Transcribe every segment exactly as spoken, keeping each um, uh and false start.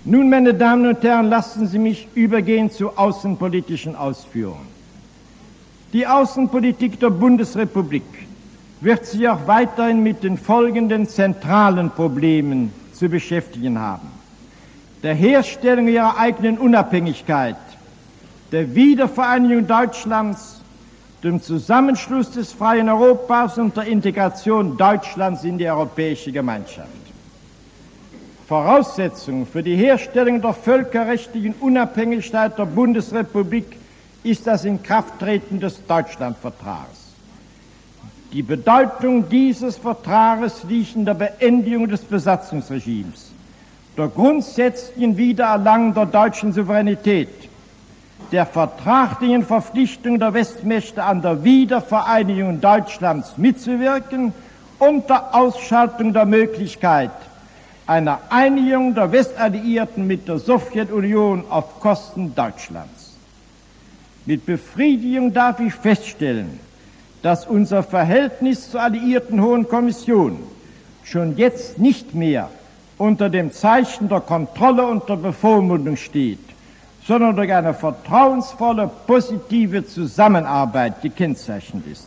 Nun, meine Damen und Herren, lassen Sie mich übergehen zu außenpolitischen Ausführungen. Die Außenpolitik der Bundesrepublik wird sich auch weiterhin mit den folgenden zentralen Problemen zu beschäftigen haben: der Herstellung ihrer eigenen Unabhängigkeit, der Wiedervereinigung Deutschlands, dem Zusammenschluss des freien Europas und der Integration Deutschlands in die Europäische Gemeinschaft. Voraussetzung für die Herstellung der völkerrechtlichen Unabhängigkeit der Bundesrepublik ist das Inkrafttreten des Deutschlandvertrages. Die Bedeutung dieses Vertrages liegt in der Beendigung des Besatzungsregimes, der grundsätzlichen Wiedererlangung der deutschen Souveränität, der vertraglichen Verpflichtung der Westmächte an der Wiedervereinigung Deutschlands mitzuwirken und der Ausschaltung der Möglichkeit einer Einigung der Westalliierten mit der Sowjetunion auf Kosten Deutschlands. Mit Befriedigung darf ich feststellen, dass unser Verhältnis zur Alliierten Hohen Kommission schon jetzt nicht mehr unter dem Zeichen der Kontrolle und der Bevormundung steht, sondern durch eine vertrauensvolle, positive Zusammenarbeit gekennzeichnet ist.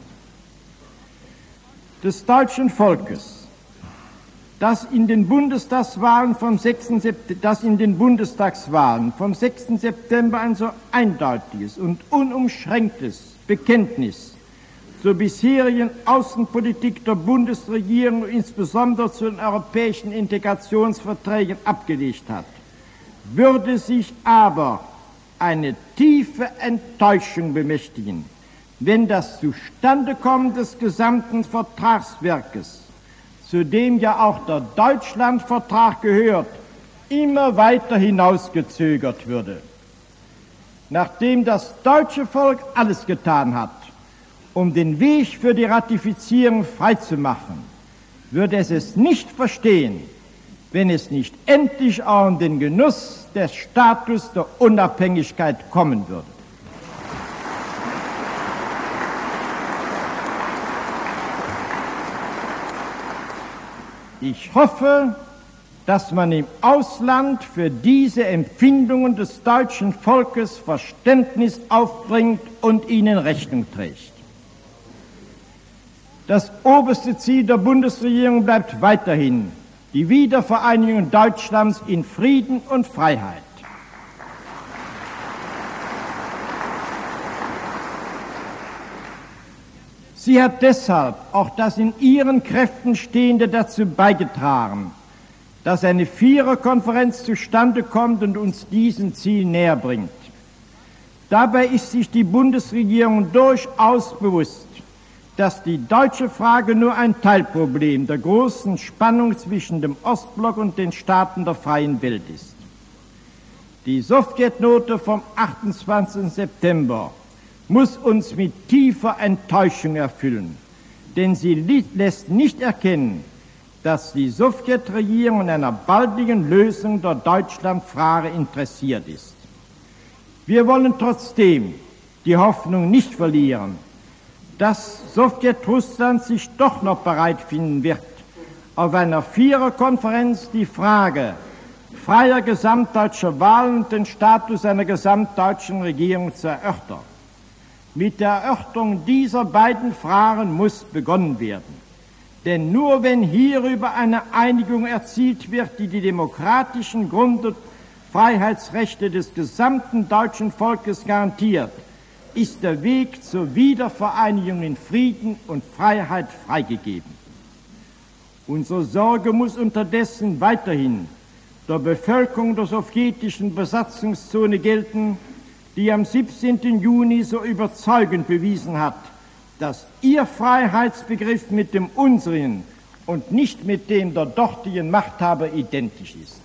Des deutschen Volkes, das in den Bundestagswahlen vom sechsten September ein so eindeutiges und unumschränktes Bekenntnis zur bisherigen Außenpolitik der Bundesregierung, insbesondere zu den europäischen Integrationsverträgen, abgelegt hat, würde sich aber eine tiefe Enttäuschung bemächtigen, wenn das Zustandekommen des gesamten Vertragswerkes, zu dem ja auch der Deutschlandvertrag gehört, immer weiter hinausgezögert würde. Nachdem das deutsche Volk alles getan hat, um den Weg für die Ratifizierung freizumachen, würde es es nicht verstehen, wenn es nicht endlich auch in den Genuss des Status der Unabhängigkeit kommen würde. Ich hoffe, dass man im Ausland für diese Empfindungen des deutschen Volkes Verständnis aufbringt und ihnen Rechnung trägt. Das oberste Ziel der Bundesregierung bleibt weiterhin die Wiedervereinigung Deutschlands in Frieden und Freiheit. Sie hat deshalb auch das in ihren Kräften Stehende dazu beigetragen, dass eine Viererkonferenz zustande kommt und uns diesem Ziel näher bringt. Dabei ist sich die Bundesregierung durchaus bewusst, dass die deutsche Frage nur ein Teilproblem der großen Spannung zwischen dem Ostblock und den Staaten der freien Welt ist. Die Sowjetnote vom achtundzwanzigsten September muss uns mit tiefer Enttäuschung erfüllen, denn sie lässt nicht erkennen, dass die Sowjetregierung an einer baldigen Lösung der Deutschlandfrage interessiert ist. Wir wollen trotzdem die Hoffnung nicht verlieren, dass Sowjetrussland sich doch noch bereit finden wird, auf einer Viererkonferenz die Frage freier gesamtdeutscher Wahlen und den Status einer gesamtdeutschen Regierung zu erörtern. Mit der Erörterung dieser beiden Fragen muss begonnen werden. Denn nur wenn hierüber eine Einigung erzielt wird, die die demokratischen Grund- und Freiheitsrechte des gesamten deutschen Volkes garantiert, ist der Weg zur Wiedervereinigung in Frieden und Freiheit freigegeben. Unsere Sorge muss unterdessen weiterhin der Bevölkerung der sowjetischen Besatzungszone gelten, die am siebzehnten Juni so überzeugend bewiesen hat, dass ihr Freiheitsbegriff mit dem unsrigen und nicht mit dem der dortigen Machthaber identisch ist.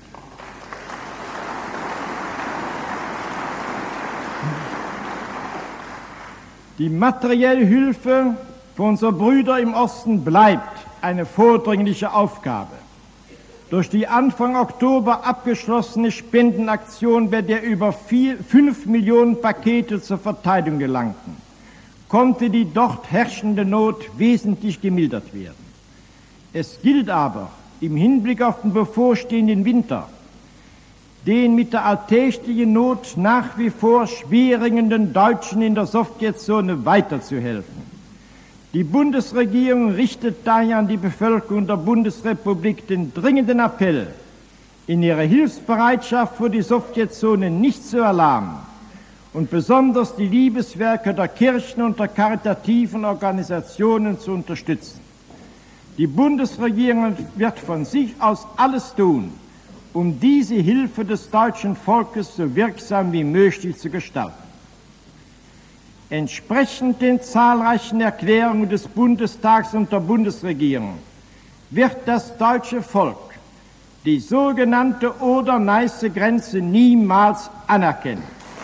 Die materielle Hilfe für unsere Brüder im Osten bleibt eine vordringliche Aufgabe. Durch die Anfang Oktober abgeschlossene Spendenaktion, bei der über vier, fünf Millionen Pakete zur Verteilung gelangten, konnte die dort herrschende Not wesentlich gemildert werden. Es gilt aber im Hinblick auf den bevorstehenden Winter, den mit der alltäglichen Not nach wie vor schwerringenden Deutschen in der Sowjetzone weiterzuhelfen. Die Bundesregierung richtet daher an die Bevölkerung der Bundesrepublik den dringenden Appell, in ihrer Hilfsbereitschaft für die Sowjetzone nicht zu erlahmen und besonders die Liebeswerke der Kirchen und der karitativen Organisationen zu unterstützen. Die Bundesregierung wird von sich aus alles tun, um diese Hilfe des deutschen Volkes so wirksam wie möglich zu gestalten. Entsprechend den zahlreichen Erklärungen des Bundestags und der Bundesregierung wird das deutsche Volk die sogenannte Oder-Neiße-Grenze niemals anerkennen.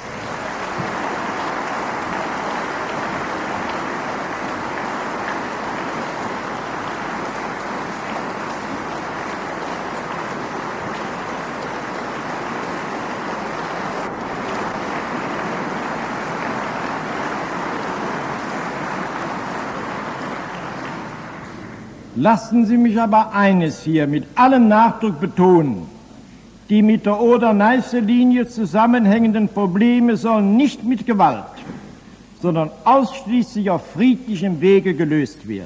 Lassen Sie mich aber eines hier mit allem Nachdruck betonen: Die mit der Oder-Neiße-Linie zusammenhängenden Probleme sollen nicht mit Gewalt, sondern ausschließlich auf friedlichem Wege gelöst werden.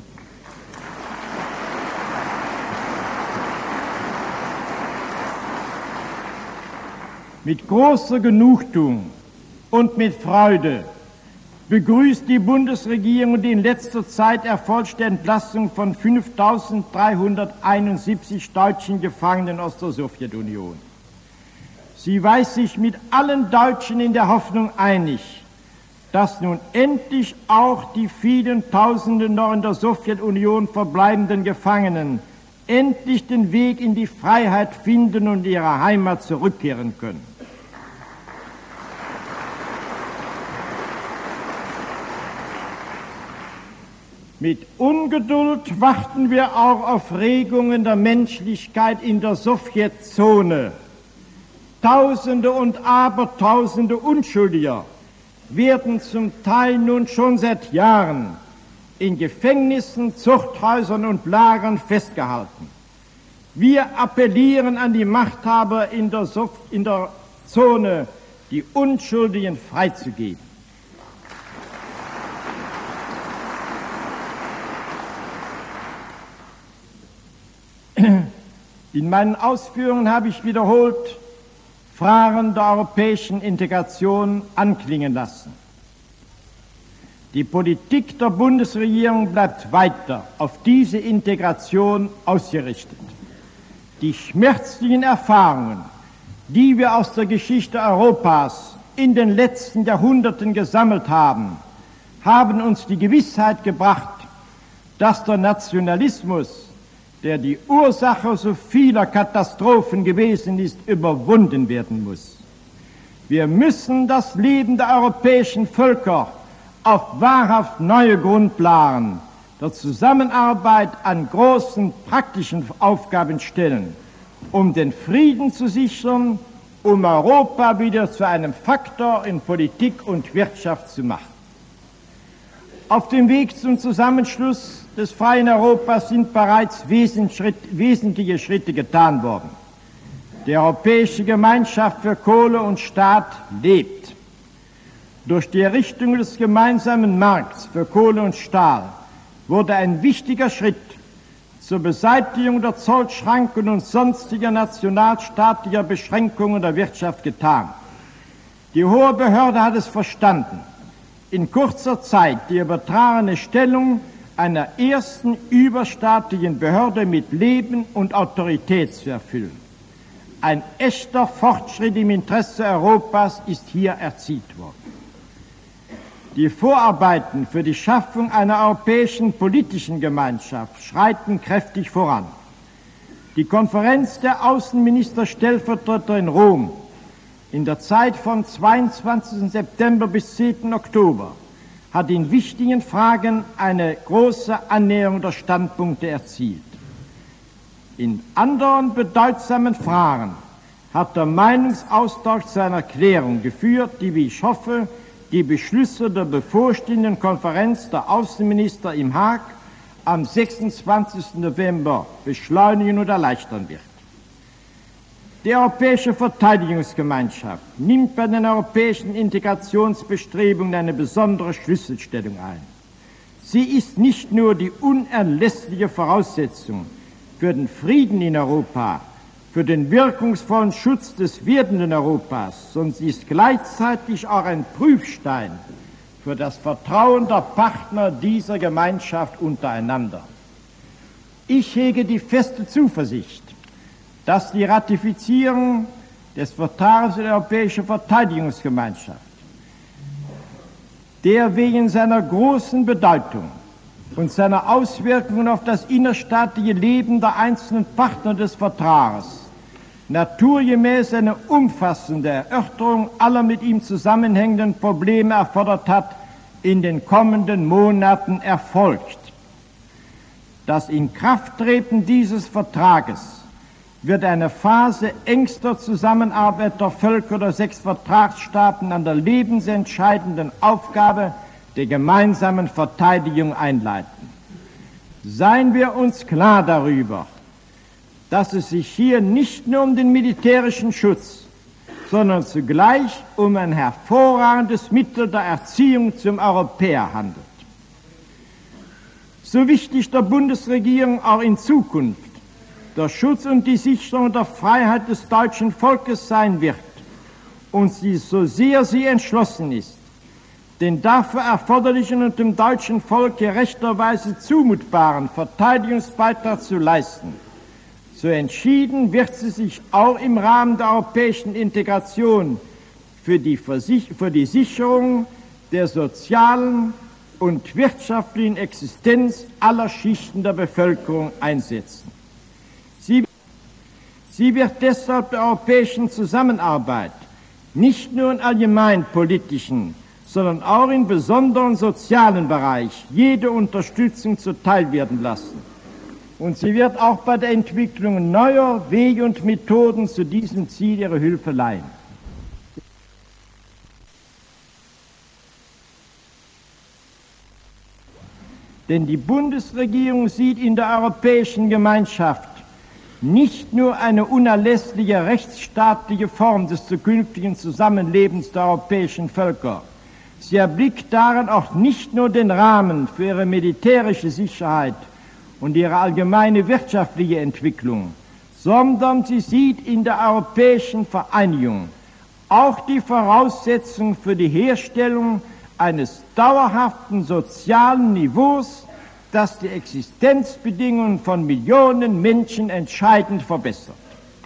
Mit großer Genugtuung und mit Freude begrüßt die Bundesregierung die in letzter Zeit erfolgte Entlassung von fünftausenddreihunderteinundsiebzig deutschen Gefangenen aus der Sowjetunion. Sie weiß sich mit allen Deutschen in der Hoffnung einig, dass nun endlich auch die vielen Tausenden noch in der Sowjetunion verbleibenden Gefangenen endlich den Weg in die Freiheit finden und in ihre Heimat zurückkehren können. Mit Ungeduld warten wir auch auf Regungen der Menschlichkeit in der Sowjetzone. Tausende und Abertausende Unschuldiger werden zum Teil nun schon seit Jahren in Gefängnissen, Zuchthäusern und Lagern festgehalten. Wir appellieren an die Machthaber in der, Sof in der Zone, die Unschuldigen freizugeben. In meinen Ausführungen habe ich wiederholt Fragen der europäischen Integration anklingen lassen. Die Politik der Bundesregierung bleibt weiter auf diese Integration ausgerichtet. Die schmerzlichen Erfahrungen, die wir aus der Geschichte Europas in den letzten Jahrhunderten gesammelt haben, haben uns die Gewissheit gebracht, dass der Nationalismus, der die Ursache so vieler Katastrophen gewesen ist, überwunden werden muss. Wir müssen das Leben der europäischen Völker auf wahrhaft neue Grundlagen der Zusammenarbeit an großen praktischen Aufgaben stellen, um den Frieden zu sichern, um Europa wieder zu einem Faktor in Politik und Wirtschaft zu machen. Auf dem Weg zum Zusammenschluss des freien Europas sind bereits wesentliche Schritte getan worden. Die Europäische Gemeinschaft für Kohle und Staat lebt. Durch die Errichtung des gemeinsamen Markts für Kohle und Stahl wurde ein wichtiger Schritt zur Beseitigung der Zollschranken und sonstiger nationalstaatlicher Beschränkungen der Wirtschaft getan. Die hohe Behörde hat es verstanden, in kurzer Zeit die übertragene Stellung einer ersten überstaatlichen Behörde mit Leben und Autorität zu erfüllen. Ein echter Fortschritt im Interesse Europas ist hier erzielt worden. Die Vorarbeiten für die Schaffung einer europäischen politischen Gemeinschaft schreiten kräftig voran. Die Konferenz der Außenminister-Stellvertreter in Rom in der Zeit vom zweiundzwanzigsten September bis zehnten Oktober hat in wichtigen Fragen eine große Annäherung der Standpunkte erzielt. In anderen bedeutsamen Fragen hat der Meinungsaustausch zu einer Klärung geführt, die, wie ich hoffe, die Beschlüsse der bevorstehenden Konferenz der Außenminister im Haag am sechsundzwanzigsten November beschleunigen und erleichtern wird. Die Europäische Verteidigungsgemeinschaft nimmt bei den europäischen Integrationsbestrebungen eine besondere Schlüsselstellung ein. Sie ist nicht nur die unerlässliche Voraussetzung für den Frieden in Europa, für den wirkungsvollen Schutz des werdenden Europas, sondern sie ist gleichzeitig auch ein Prüfstein für das Vertrauen der Partner dieser Gemeinschaft untereinander. Ich hege die feste Zuversicht, dass die Ratifizierung des Vertrags der Europäischen Verteidigungsgemeinschaft, der wegen seiner großen Bedeutung und seiner Auswirkungen auf das innerstaatliche Leben der einzelnen Partner des Vertrags naturgemäß eine umfassende Erörterung aller mit ihm zusammenhängenden Probleme erfordert hat, in den kommenden Monaten erfolgt. Das Inkrafttreten dieses Vertrages wird eine Phase engster Zusammenarbeit der Völker der sechs Vertragsstaaten an der lebensentscheidenden Aufgabe der gemeinsamen Verteidigung einleiten. Seien wir uns klar darüber, dass es sich hier nicht nur um den militärischen Schutz, sondern zugleich um ein hervorragendes Mittel der Erziehung zum Europäer handelt. So wichtig der Bundesregierung auch in Zukunft der Schutz und die Sicherung der Freiheit des deutschen Volkes sein wird und sie, so sehr sie entschlossen ist, den dafür erforderlichen und dem deutschen Volk gerechterweise zumutbaren Verteidigungsbeitrag zu leisten, so entschieden wird sie sich auch im Rahmen der europäischen Integration für die, Versich- für die Sicherung der sozialen und wirtschaftlichen Existenz aller Schichten der Bevölkerung einsetzen. Sie, sie wird deshalb der europäischen Zusammenarbeit nicht nur im allgemeinpolitischen, sondern auch im besonderen sozialen Bereich jede Unterstützung zuteil werden lassen. Und sie wird auch bei der Entwicklung neuer Wege und Methoden zu diesem Ziel ihre Hilfe leihen. Denn die Bundesregierung sieht in der Europäischen Gemeinschaft nicht nur eine unerlässliche rechtsstaatliche Form des zukünftigen Zusammenlebens der europäischen Völker. Sie erblickt darin auch nicht nur den Rahmen für ihre militärische Sicherheit und ihre allgemeine wirtschaftliche Entwicklung, sondern sie sieht in der europäischen Vereinigung auch die Voraussetzung für die Herstellung eines dauerhaften sozialen Niveaus, das die Existenzbedingungen von Millionen Menschen entscheidend verbessert.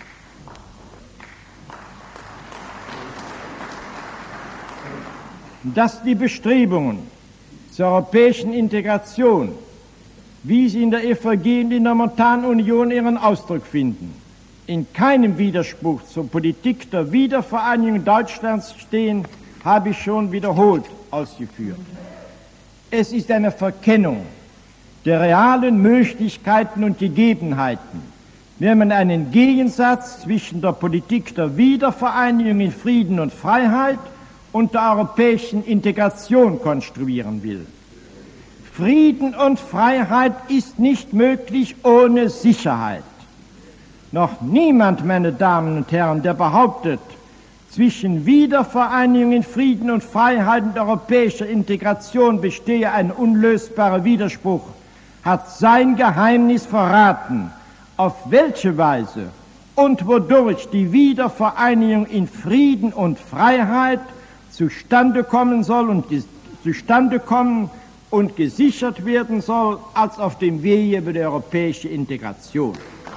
Dass die Bestrebungen zur europäischen Integration, wie sie in der E V G und in der Montanunion ihren Ausdruck finden, in keinem Widerspruch zur Politik der Wiedervereinigung Deutschlands stehen, habe ich schon wiederholt ausgeführt. Es ist eine Verkennung der realen Möglichkeiten und Gegebenheiten, wenn man einen Gegensatz zwischen der Politik der Wiedervereinigung in Frieden und Freiheit und der europäischen Integration konstruieren will. Frieden und Freiheit ist nicht möglich ohne Sicherheit. Noch niemand, meine Damen und Herren, der behauptet, zwischen Wiedervereinigung in Frieden und Freiheit und europäischer Integration bestehe ein unlösbarer Widerspruch, hat sein Geheimnis verraten, auf welche Weise und wodurch die Wiedervereinigung in Frieden und Freiheit zustande kommen soll und zustande kommen und gesichert werden soll, als auf dem Wege über die europäische Integration.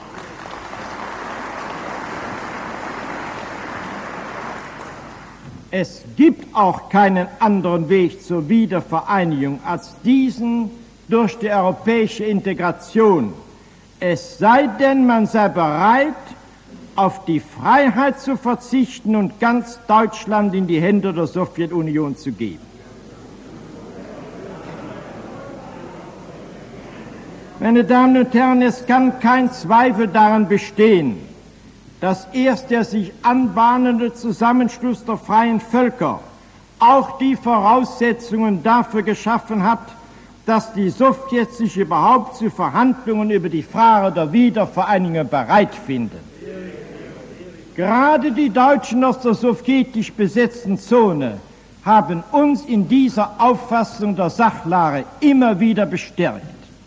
Es gibt auch keinen anderen Weg zur Wiedervereinigung als diesen durch die europäische Integration, es sei denn, man sei bereit, auf die Freiheit zu verzichten und ganz Deutschland in die Hände der Sowjetunion zu geben. Meine Damen und Herren, es kann kein Zweifel daran bestehen, dass erst der sich anbahnende Zusammenschluss der freien Völker auch die Voraussetzungen dafür geschaffen hat, dass die Sowjets sich überhaupt zu Verhandlungen über die Frage der Wiedervereinigung bereit finden. Gerade die Deutschen aus der sowjetisch besetzten Zone haben uns in dieser Auffassung der Sachlage immer wieder bestärkt.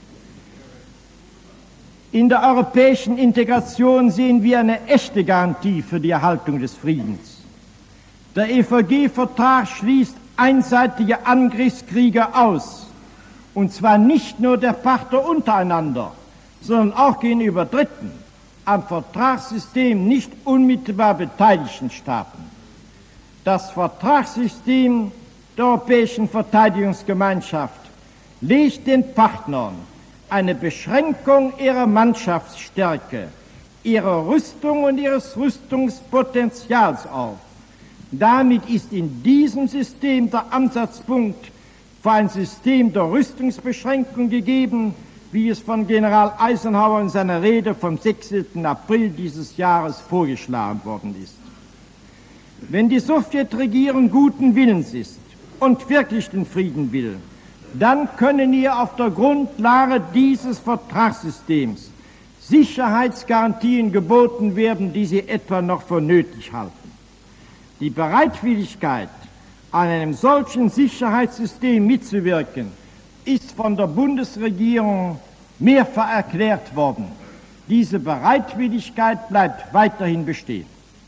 In der europäischen Integration sehen wir eine echte Garantie für die Erhaltung des Friedens. Der E V G-Vertrag schließt einseitige Angriffskriege aus, und zwar nicht nur der Partner untereinander, sondern auch gegenüber Dritten, am Vertragssystem nicht unmittelbar beteiligten Staaten. Das Vertragssystem der Europäischen Verteidigungsgemeinschaft legt den Partnern eine Beschränkung ihrer Mannschaftsstärke, ihrer Rüstung und ihres Rüstungspotenzials auf. Damit ist in diesem System der Ansatzpunkt für ein System der Rüstungsbeschränkung gegeben, wie es von General Eisenhower in seiner Rede vom sechzehnten April dieses Jahres vorgeschlagen worden ist. Wenn die Sowjetregierung guten Willens ist und wirklich den Frieden will, dann können ihr auf der Grundlage dieses Vertragssystems Sicherheitsgarantien geboten werden, die sie etwa noch für nötig halten. Die Bereitwilligkeit, an einem solchen Sicherheitssystem mitzuwirken, ist von der Bundesregierung mehrfach erklärt worden. Diese Bereitwilligkeit bleibt weiterhin bestehen.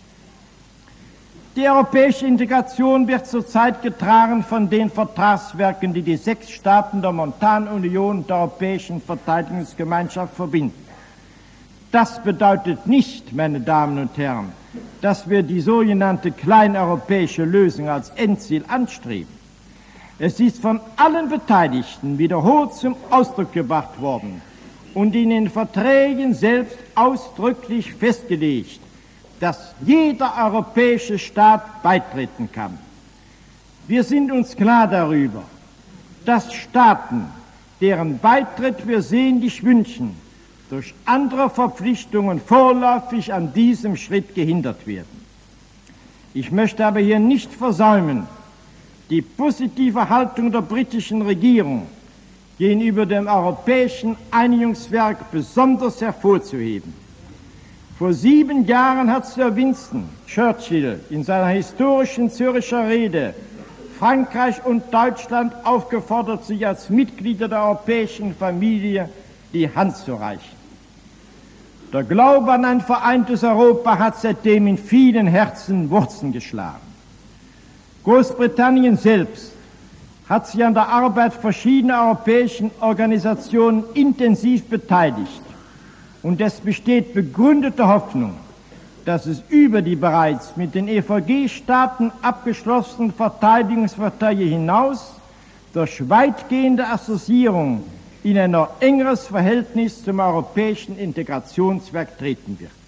Die europäische Integration wird zurzeit getragen von den Vertragswerken, die die sechs Staaten der Montanunion der Europäischen Verteidigungsgemeinschaft verbinden. Das bedeutet nicht, meine Damen und Herren, dass wir die sogenannte kleineuropäische Lösung als Endziel anstreben. Es ist von allen Beteiligten wiederholt zum Ausdruck gebracht worden und in den Verträgen selbst ausdrücklich festgelegt, dass jeder europäische Staat beitreten kann. Wir sind uns klar darüber, dass Staaten, deren Beitritt wir sehnlich wünschen, durch andere Verpflichtungen vorläufig an diesem Schritt gehindert werden. Ich möchte aber hier nicht versäumen, die positive Haltung der britischen Regierung gegenüber dem europäischen Einigungswerk besonders hervorzuheben. Vor sieben Jahren hat Sir Winston Churchill in seiner historischen Zürcher Rede Frankreich und Deutschland aufgefordert, sich als Mitglieder der europäischen Familie die Hand zu reichen. Der Glaube an ein vereintes Europa hat seitdem in vielen Herzen Wurzeln geschlagen. Großbritannien selbst hat sich an der Arbeit verschiedener europäischen Organisationen intensiv beteiligt, und es besteht begründete Hoffnung, dass es über die bereits mit den E V G-Staaten abgeschlossenen Verteidigungsverträge hinaus durch weitgehende Assoziierung in ein noch engeres Verhältnis zum europäischen Integrationswerk treten wird.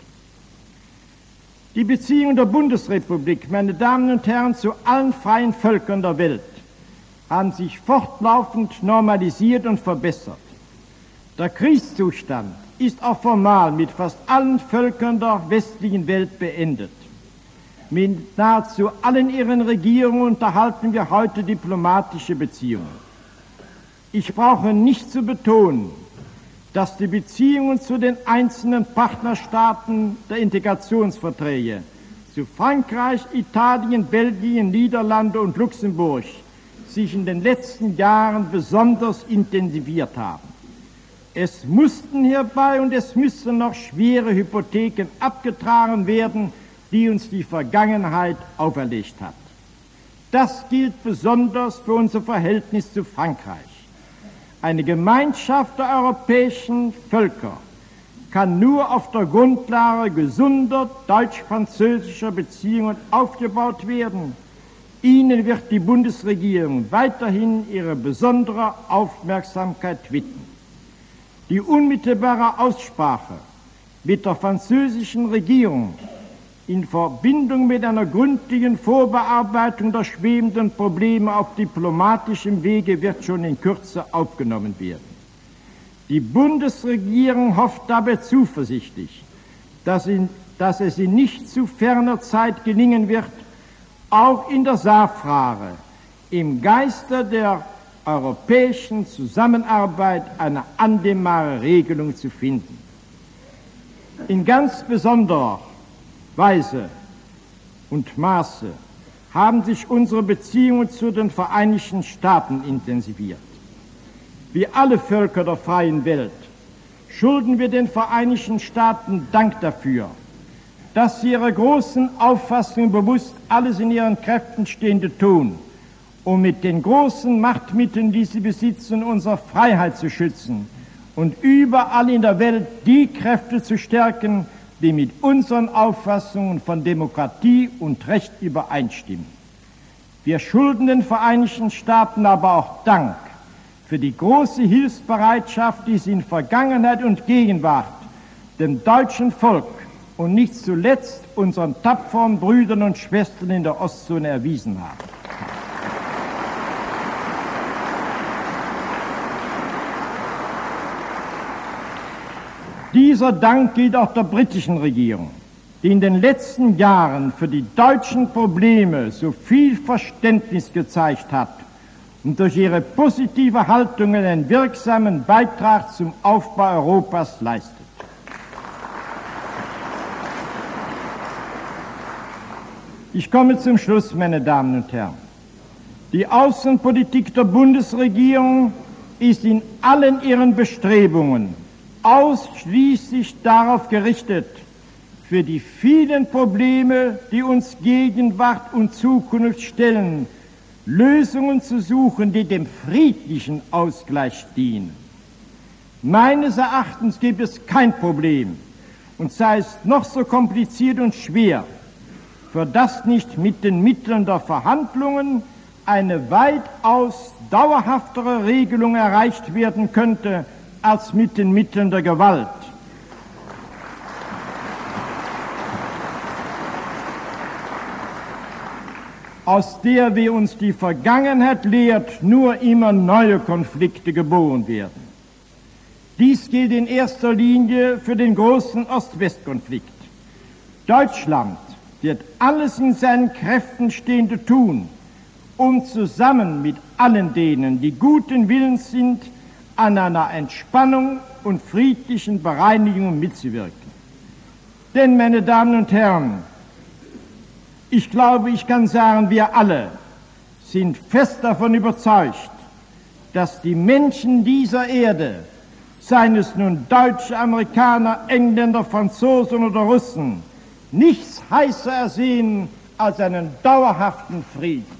Die Beziehungen der Bundesrepublik, meine Damen und Herren, zu allen freien Völkern der Welt haben sich fortlaufend normalisiert und verbessert. Der Kriegszustand ist auch formal mit fast allen Völkern der westlichen Welt beendet. Mit nahezu allen ihren Regierungen unterhalten wir heute diplomatische Beziehungen. Ich brauche nicht zu betonen, dass die Beziehungen zu den einzelnen Partnerstaaten der Integrationsverträge, zu Frankreich, Italien, Belgien, Niederlande und Luxemburg, sich in den letzten Jahren besonders intensiviert haben. Es mussten hierbei und es müssen noch schwere Hypotheken abgetragen werden, die uns die Vergangenheit auferlegt hat. Das gilt besonders für unser Verhältnis zu Frankreich. Eine Gemeinschaft der europäischen Völker kann nur auf der Grundlage gesunder deutsch-französischer Beziehungen aufgebaut werden. Ihnen wird die Bundesregierung weiterhin ihre besondere Aufmerksamkeit widmen. Die unmittelbare Aussprache mit der französischen Regierung in Verbindung mit einer gründlichen Vorbearbeitung der schwebenden Probleme auf diplomatischem Wege wird schon in Kürze aufgenommen werden. Die Bundesregierung hofft dabei zuversichtlich, dass, in, dass es in nicht zu ferner Zeit gelingen wird, auch in der Saarfrage im Geiste der europäischen Zusammenarbeit eine annehmbare Regelung zu finden. In ganz besonderer Weise und Maße haben sich unsere Beziehungen zu den Vereinigten Staaten intensiviert. Wie alle Völker der freien Welt schulden wir den Vereinigten Staaten Dank dafür, dass sie ihrer großen Auffassung bewusst alles in ihren Kräften Stehende tun, um mit den großen Machtmitteln, die sie besitzen, unsere Freiheit zu schützen und überall in der Welt die Kräfte zu stärken, die mit unseren Auffassungen von Demokratie und Recht übereinstimmen. Wir schulden den Vereinigten Staaten aber auch Dank für die große Hilfsbereitschaft, die sie in Vergangenheit und Gegenwart dem deutschen Volk und nicht zuletzt unseren tapferen Brüdern und Schwestern in der Ostzone erwiesen haben. Dieser Dank gilt auch der britischen Regierung, die in den letzten Jahren für die deutschen Probleme so viel Verständnis gezeigt hat und durch ihre positive Haltung einen wirksamen Beitrag zum Aufbau Europas leistet. Ich komme zum Schluss, meine Damen und Herren. Die Außenpolitik der Bundesregierung ist in allen ihren Bestrebungen ausschließlich darauf gerichtet, für die vielen Probleme, die uns Gegenwart und Zukunft stellen, Lösungen zu suchen, die dem friedlichen Ausgleich dienen. Meines Erachtens gibt es kein Problem, und sei es noch so kompliziert und schwer, für das nicht mit den Mitteln der Verhandlungen eine weitaus dauerhaftere Regelung erreicht werden könnte, als mit den Mitteln der Gewalt. Aus der, wie uns die Vergangenheit lehrt, nur immer neue Konflikte geboren werden. Dies gilt in erster Linie für den großen Ost-West-Konflikt. Deutschland wird alles in seinen Kräften Stehende tun, um zusammen mit allen denen, die guten Willens sind, an einer Entspannung und friedlichen Bereinigung mitzuwirken. Denn, meine Damen und Herren, ich glaube, ich kann sagen, wir alle sind fest davon überzeugt, dass die Menschen dieser Erde, seien es nun Deutsche, Amerikaner, Engländer, Franzosen oder Russen, nichts heißer ersehen als einen dauerhaften Frieden.